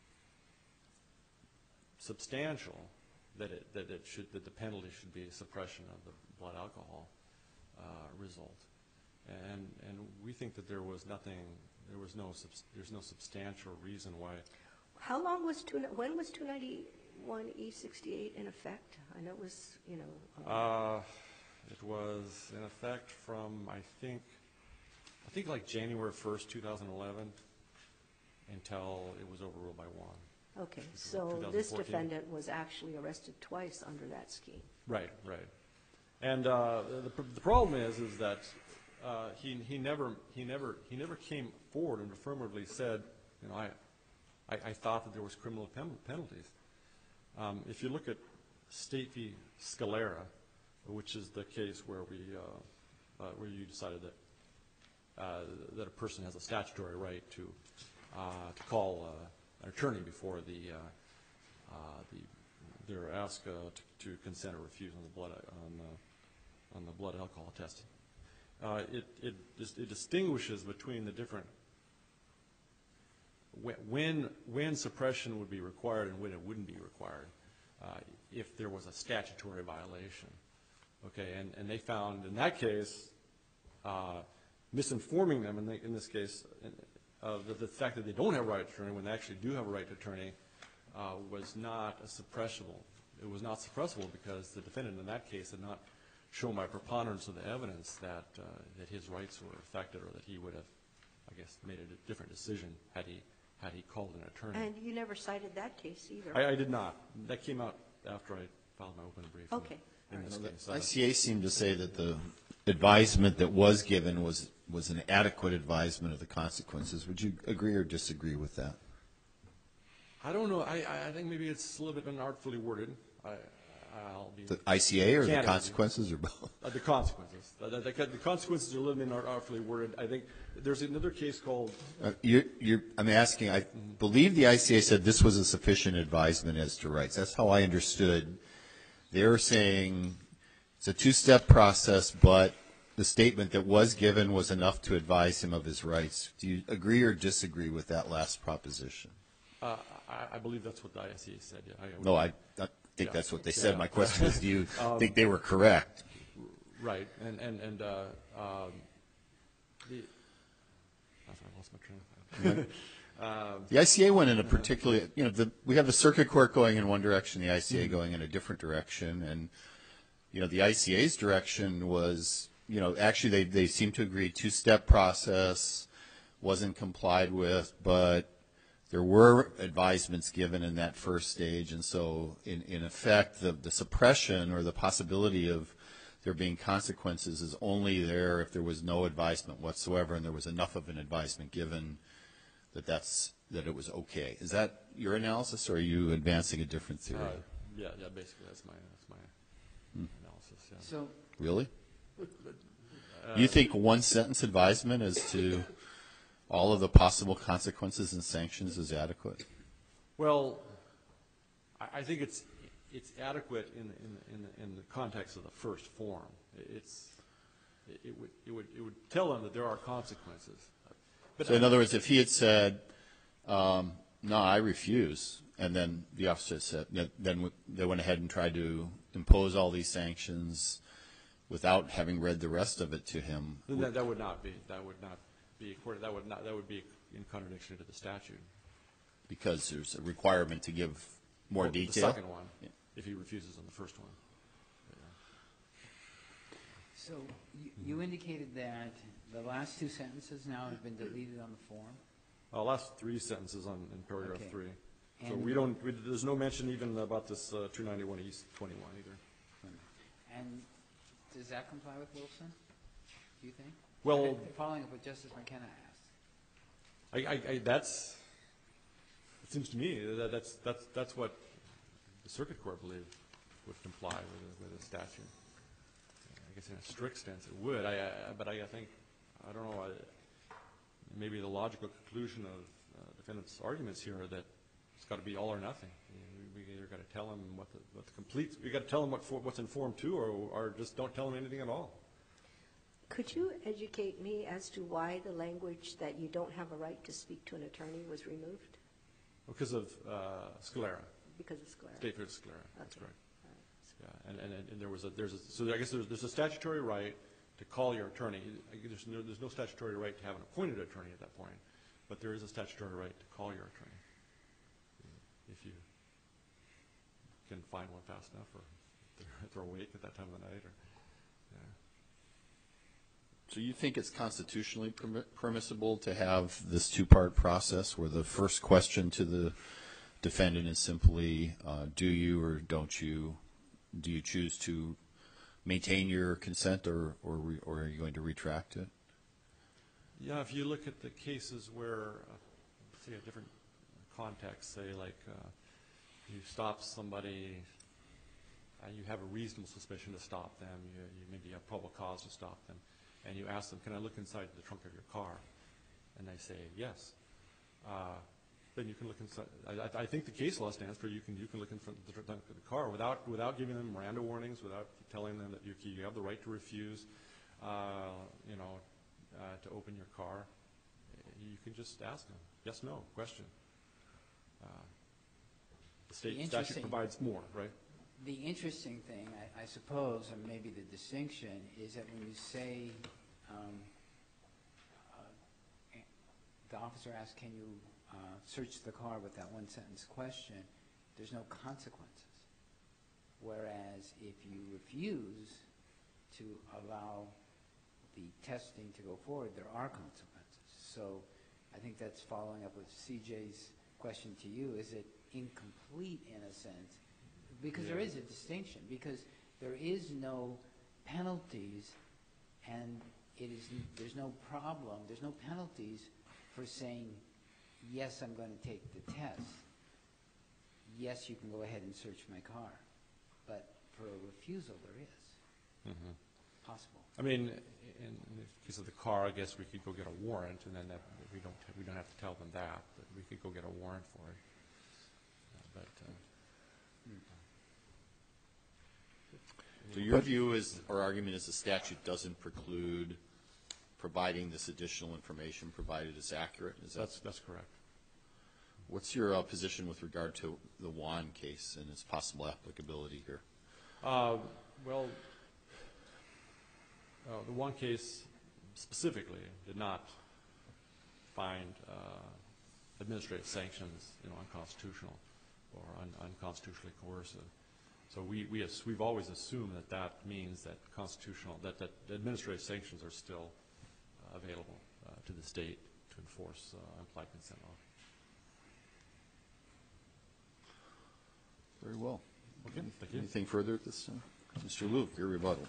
substantial, that it, that it should, that the penalty should be suppression of the blood alcohol uh, result. And, and we think that there was nothing, there was no, subs- there's no substantial reason why. How long was, two, when was two ninety-one E sixty-eight in effect? I know it was, you know. um, Uh, it was in effect from, I think, I think like January first, two thousand eleven, until it was overruled by one. Okay, was so this twenty fourteen. defendant was actually arrested twice under that scheme. Right, right. And uh, the, the the problem is, is that uh, he he never he never he never came forward and affirmatively said, you know, I I, I thought that there was criminal pen- penalties. Um, if you look at State v. Scalera, which is the case where we uh, uh, where you decided that uh, that a person has a statutory right to uh, to call uh, an attorney before the uh, uh, the they're asked uh, to, to consent or refuse on the blood on uh, on the blood alcohol testing. Uh, it it dis- it distinguishes between the different when, when when suppression would be required and when it wouldn't be required uh, if there was a statutory violation. Okay, and, and they found in that case uh, misinforming them in, the, in this case of the, the fact that they don't have a right to attorney when they actually do have a right to attorney uh, was not a suppressible. It was not suppressible because the defendant in that case had not shown by preponderance of the evidence that uh, that his rights were affected or that he would have, I guess, made a different decision had he had he called an attorney. And you never cited that case either. I, I did not. That came out after I filed my open brief. in- Okay. In this case. I C A seemed to say that the advisement that was given was, was an adequate advisement of the consequences. Would you agree or disagree with that? I don't know. I, I think maybe it's a little bit unartfully worded. I, I'll be. The I C A or the Candidly. consequences or both? Uh, the consequences. The, the, the consequences are a little bit unartfully worded. I think there's another case called. Uh, you, you're, I'm asking, I believe the I C A said this was a sufficient advisement as to rights. That's how I understood. They're saying it's a two-step process, but the statement that was given was enough to advise him of his rights. Do you agree or disagree with that last proposition? Uh, I, I believe that's what the I C A said. Yeah, I, No, I, I think Yeah. that's what they said. Yeah. My question is, do you Um, think they were correct? Right. And and and uh, um, the. I lost my train of thought. Um, The I C A went in a particularly, you know, the, we have the circuit court going in one direction, the I C A going in a different direction, and, you know, the I C A's direction was, you know, actually they, they seem to agree two-step process wasn't complied with, but there were advisements given in that first stage, and so in, in effect, the, the suppression or the possibility of there being consequences is only there if there was no advisement whatsoever and there was enough of an advisement given that that's, that it was okay. Is that your analysis, or are you advancing a different theory? uh, yeah, yeah. Basically, that's my that's my analysis. Yeah. So, Really? You think one sentence advisement as to all of the possible consequences and sanctions is adequate? Well, I, I think it's it's adequate in the, in the, in the, in the context of the first form. It's it, it would it would it would tell them that there are consequences. But So in other words, if he had said, um, no, I refuse, and then the officer said, then they went ahead and tried to impose all these sanctions without having read the rest of it to him. then that, that would not be that would not be according that would not that would be in contradiction to the statute. Because there's a requirement to give more Well, detail? The second one, Yeah. if he refuses on the first one. so you, you indicated that the last two sentences now have been deleted on the form? Uh, last three sentences on in paragraph Okay. three. So And- we don't, we- there's no mention even about this uh, two ninety-one East twenty-one either. And does that comply with Wilson, do you think? Well- Following up what Justice McKenna asked. I, I, I, that's, it seems to me that that's, that's, that's what the circuit court believed would comply with the, with the statute. I guess in a strict sense it would, I, I, but I, I think, I don't know, I, maybe the logical conclusion of uh, defendant's arguments here are that it's got to be all or nothing. You know, we, we either got to tell them what the, what the complete, we got to tell them what for, what's in Form two, or, or just don't tell them anything at all. Could you educate me as to why the language that you don't have a right to speak to an attorney was removed? Because of uh, Scalera, Because of Sclera? State v. Scalera, that's Okay. correct. Yeah, and, and, and there was a, there's a, so I guess there's, there's a statutory right to call your attorney. I guess There's no, there's no statutory right to have an appointed attorney at that point, but there is a statutory right to call your attorney if you can find one fast enough, or if they're, if they're awake at that time of the night, or, yeah. So you think it's constitutionally permi- permissible to have this two-part process where the first question to the defendant is simply, uh, do you or don't you, do you choose to maintain your consent, or, or, re- or are you going to retract it? Yeah, if you look at the cases where, uh, say, a different context, say like uh, you stop somebody, uh, you have a reasonable suspicion to stop them, you, you maybe have probable cause to stop them, and you ask them, can I look inside the trunk of your car? And they say yes. Uh, then you can look inside. I, I think the case law stands for you can you can look in front of the trunk of the car without without giving them Miranda warnings, without telling them that you you have the right to refuse, uh, you know, uh, to open your car. You can just ask them yes, no question. Uh, the The state statute interesting- provides more, right? The interesting thing, I, I suppose, and maybe the distinction, is that when you say, um, uh, the officer asks, can you uh, search the car with that one sentence question, there's no consequences. Whereas if you refuse to allow the testing to go forward, there are consequences. So I think that's following up with C J's question to you. Is it incomplete in a sense? Because there Yeah. is a distinction, because there is no penalties, and it is, there's no problem, there's no penalties for saying, yes, I'm going to take the test. Yes, you can go ahead and search my car. But for a refusal, there is Mm-hmm. possible. I mean, in, in the case of the car, I guess we could go get a warrant, and then that, we don't we don't have to tell them that, but we could go get a warrant for it. Uh, but uh, So your view is, or argument is the statute doesn't preclude providing this additional information provided it's accurate? Is that, that's that's correct. what's your uh, position with regard to the Juan case and its possible applicability here? Uh, well, uh, the one case specifically did not find uh, administrative sanctions, you know, unconstitutional or un unconstitutionally coercive. So we we as, we've always assumed that that means that constitutional that that administrative sanctions are still uh, available uh, to the state to enforce uh, implied consent law. Very well. Okay, thank you. Anything further at this time? Mister Luke, your rebuttal.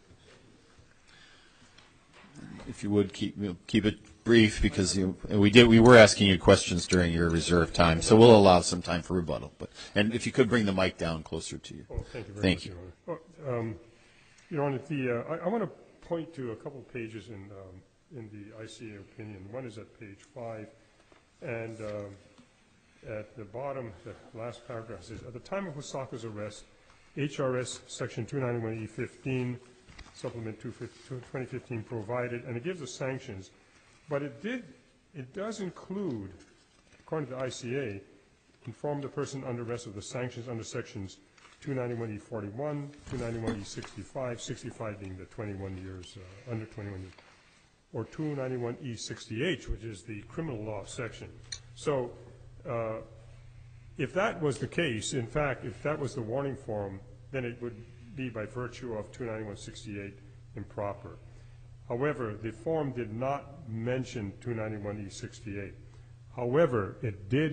If you would, keep, you know, keep it brief, because you, and we did, we were asking you questions during your reserved time, so we'll allow some time for rebuttal. But, and if you could bring the mic down closer to you. Oh, thank you very Thank much, you. Your Honor. Oh, um, Your Honor, the, uh, I, I want to point to a couple of pages in, um, in the I C A opinion. One is at page five, and um, at the bottom, the last paragraph says, at the time of Hosaka's arrest, H R S section two ninety-one E fifteen, supplement twenty fifteen provided, and it gives the sanctions, but it did, it does include, according to the I C A, inform the person under arrest of the sanctions under sections two ninety-one E forty-one, two ninety-one E sixty-five, sixty-five being the twenty-one years, uh, under twenty-one years, or two ninety-one E sixty-eight, which is the criminal law section. So uh, if that was the case, in fact, if that was the warning form, then it would be by virtue of two ninety-one sixty-eight improper. However, the form did not mention two ninety-one E sixty-eight. However, it did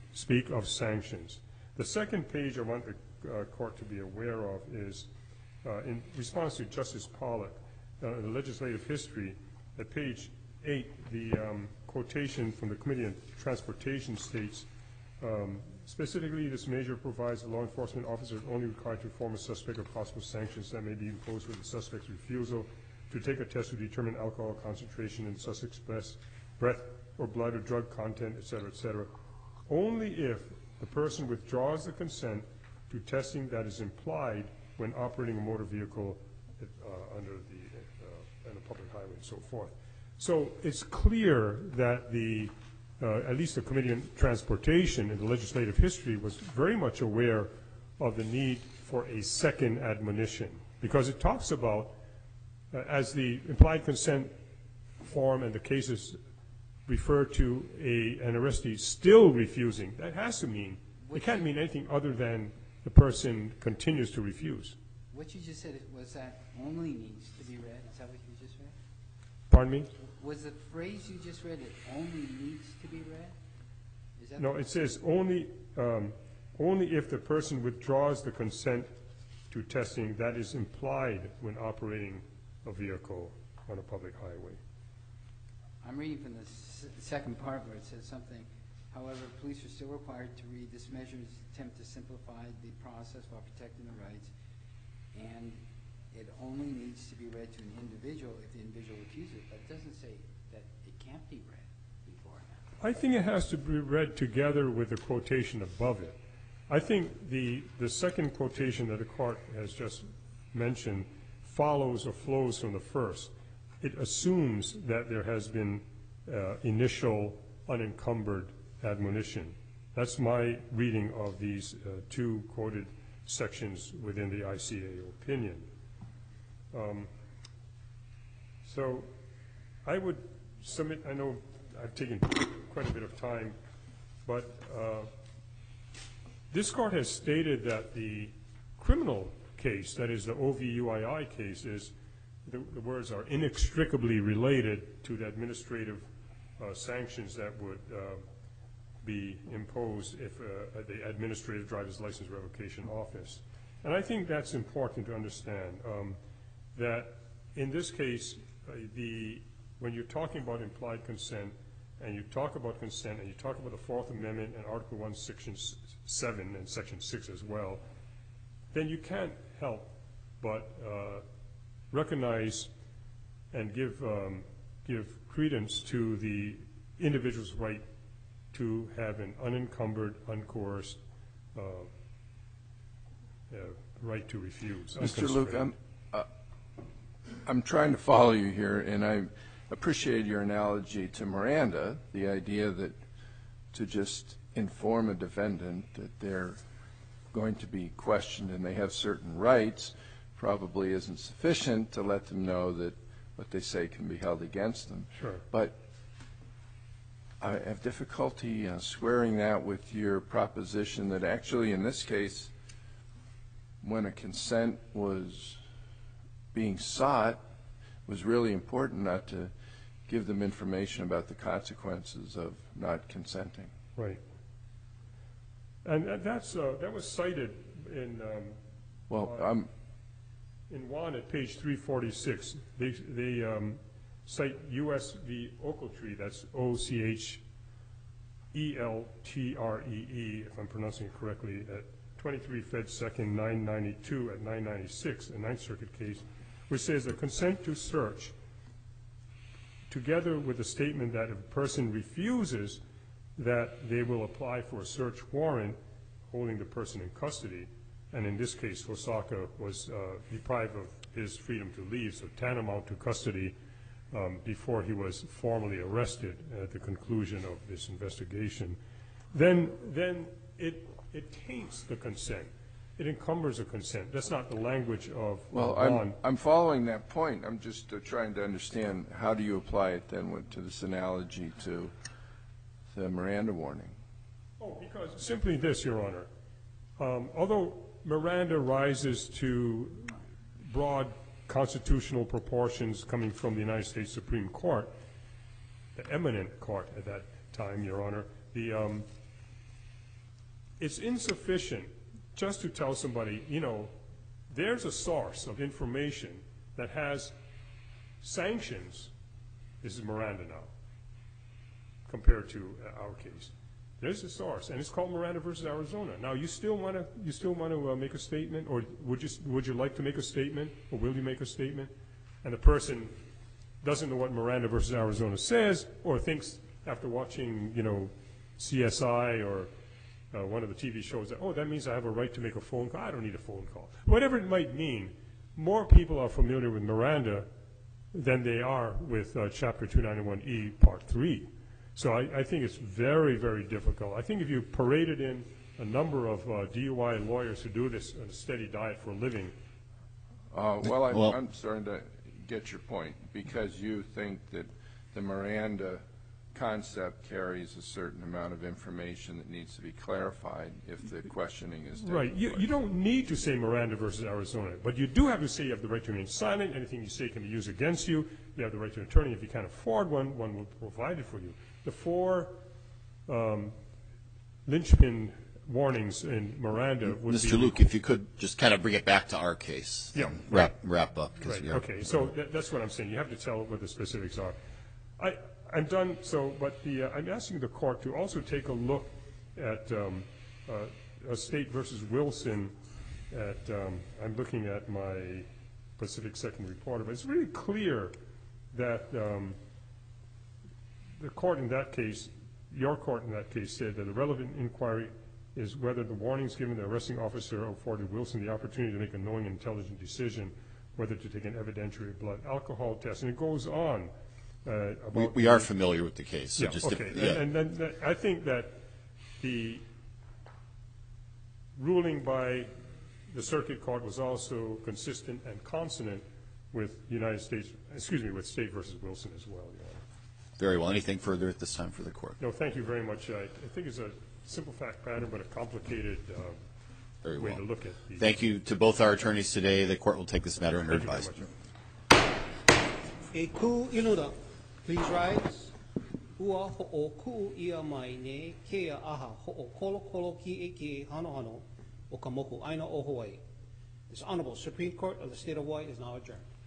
speak of sanctions. The second page I want the uh, court to be aware of is, uh, in response to Justice Pollock, uh, the legislative history, at page eight, the um, quotation from the Committee on Transportation states, um, specifically, this measure provides that law enforcement officers only required to inform a suspect of possible sanctions that may be imposed for the suspect's refusal to take a test to determine alcohol concentration in the suspect's breath or blood or drug content, et cetera, et cetera, only if the person withdraws the consent to testing that is implied when operating a motor vehicle uh, under the uh, on a public highway and so forth. So it's clear that the uh, at least the Committee on Transportation in the legislative history was very much aware of the need for a second admonition, because it talks about uh, as the implied consent form and the cases refer to a, an arrestee still refusing. That has to mean, it can't mean anything other than the person continues to refuse. What you just said was that only needs to be read. Is that what you just read? Pardon me? Was the phrase you just read it only needs to be read? Is that No, it says only, um, only if the person withdraws the consent to testing that is implied when operating a vehicle on a public highway. I'm reading from the s second part where it says something. However, police are still required to read this measure's attempt to simplify the process while protecting the rights, and it only needs to be read to an individual if the individual refuses. But it doesn't say that it can't be read beforehand. I think it has to be read together with the quotation above it. I think the, the second quotation that the court has just mentioned follows or flows from the first. It assumes that there has been uh, initial unencumbered admonition. That's my reading of these uh, two quoted sections within the I C A O opinion. Um, so I would submit, I know I've taken quite a bit of time, but uh, this court has stated that the criminal case, that is the O V U I I case, is the, the words are inextricably related to the administrative uh, sanctions that would uh, be imposed if uh, the administrative driver's license revocation office. And I think that's important to understand, um, that in this case, uh, the, when you're talking about implied consent, and you talk about consent, and you talk about the Fourth Amendment and Article one, Section seven, and Section six as well, then you can't help but uh, recognize and give, um, give credence to the individual's right to have an unencumbered, uncoerced uh, uh, right to refuse. Mister Luke, I'm, uh, I'm trying to follow you here, and I appreciate your analogy to Miranda, the idea that to just inform a defendant that they're going to be questioned and they have certain rights probably isn't sufficient to let them know that what they say can be held against them. Sure. But I have difficulty uh, squaring that with your proposition that actually in this case, when a consent was being sought, it was really important not to give them information about the consequences of not consenting. Right. And that, that's, uh, that was cited in, um, Well, uh, I'm, in one at page three forty-six. They, they um, cite U S v. Ochiltree, that's O C H E L T R E E, if I'm pronouncing it correctly, at twenty-three Fed Second nine ninety-two at nine ninety-six, a Ninth Circuit case, which says a consent to search, together with a statement that if a person refuses that they will apply for a search warrant holding the person in custody, and in this case, Hosaka was uh, deprived of his freedom to leave, so tantamount to custody um, before he was formally arrested at the conclusion of this investigation, then, then it, it taints the consent. It encumbers a consent. That's not the language of well, uh, I'm, I'm following that point. I'm just uh, trying to understand how do you apply it then with, to this analogy to the Miranda warning. Oh, because simply this, Your Honor. Um, although Miranda rises to broad constitutional proportions coming from the United States Supreme Court, the eminent court at that time, Your Honor, the, um, it's insufficient just to tell somebody, you know, there's a source of information that has sanctions. This is Miranda now, compared to uh, our case. There's a source, and it's called Miranda versus Arizona. Now, you still want to you still want to uh, make a statement, or would you would you like to make a statement, or will you make a statement? And the person doesn't know what Miranda versus Arizona says, or thinks after watching, you know, C S I or uh, one of the T V shows that, oh, that means I have a right to make a phone call. I don't need a phone call. Whatever it might mean, more people are familiar with Miranda than they are with uh, Chapter two ninety-one E, Part three. So I, I think it's very, very difficult. I think if you paraded in a number of uh, D U I lawyers who do this on a steady diet for a living. Uh, well, I'm, Well- I'm starting to get your point, because you think that the Miranda concept carries a certain amount of information that needs to be clarified if the questioning is taking Right. You, place. you don't need to say Miranda versus Arizona, but you do have to say you have the right to remain silent. Anything you say can be used against you. You have the right to an attorney. If you can't afford one, one will provide it for you. The four um, linchpin warnings in Miranda would be... Mister Luke, if you could just kind of bring it back to our case. Yeah. and Wrap, wrap up. 'cause Right, we are- okay, so that, that's what I'm saying. You have to tell what the specifics are. I, I'm done, so, but the, uh, I'm asking the court to also take a look at um, uh, a State versus Wilson at, um, I'm looking at my Pacific Second Reporter, but it's really clear that um, the court in that case, your court in that case, said that the relevant inquiry is whether the warnings given the arresting officer afforded Wilson the opportunity to make a knowing and intelligent decision whether to take an evidentiary blood alcohol test. And it goes on uh, about... We, we are familiar with the case. So Yeah, just okay. if- yeah. And, and then that- I think that the ruling by the circuit court was also consistent and consonant with United States, excuse me, with State versus Wilson as well, Your Honor. Very well. Anything further at this time for the court? No, thank you very much. I, I think it's a simple fact pattern, but a complicated uh, Very way well. to look at the... Thank you to both our attorneys today. The court will take this matter under Thank you very advisement. much, Your Honor. E ku inuda, please rise. Ua ho'o ku ia mai ne kea aha ho'o kolo kolo ki e ki e hano hano o ka moku aina o Hawaii. This Honorable Supreme Court of the State of Hawaii is now adjourned.